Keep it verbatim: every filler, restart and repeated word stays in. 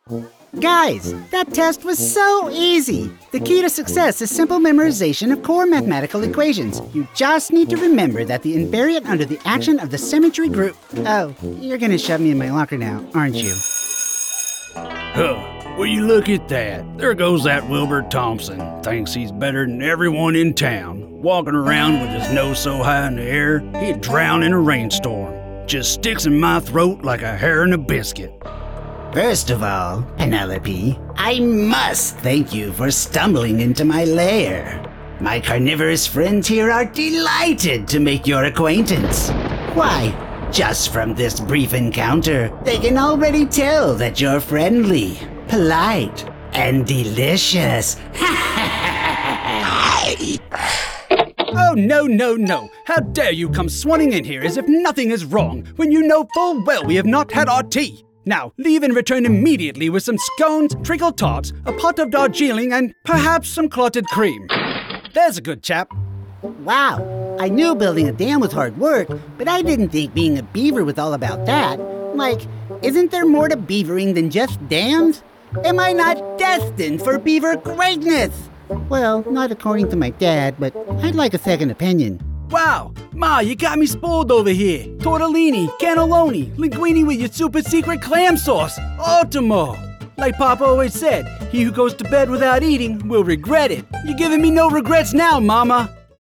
Guys, that test was so easy. The key to success is simple memorization of core mathematical equations. You just need to remember that the invariant under the action of the symmetry group. Oh, you're gonna shove me in my locker now, aren't you? Huh. Will you look at that? There goes that Wilbur Thompson. Thinks he's better than everyone in town. Walking around with his nose so high in the air, he'd drown in a rainstorm. Just sticks in my throat like a hair in a biscuit. First of all, Penelope, I must thank you for stumbling into my lair. My carnivorous friends here are delighted to make your acquaintance. Why, just from this brief encounter, they can already tell that you're friendly, polite, and delicious. Oh, no, no, no. How dare you come swanning in here as if nothing is wrong, when you know full well we have not had our tea. Now, leave and return immediately with some scones, treacle tarts, a pot of Darjeeling, and perhaps some clotted cream. There's a good chap. Wow, I knew building a dam was hard work, but I didn't think being a beaver was all about that. Like, isn't there more to beavering than just dams? Am I not destined for beaver greatness? Well, not according to my dad, but I'd like a second opinion. Wow, Ma, you got me spoiled over here. Tortellini, cannelloni, linguine with your super secret clam sauce. Ultimo! Like Papa always said, he who goes to bed without eating will regret it. You're giving me no regrets now, Mama.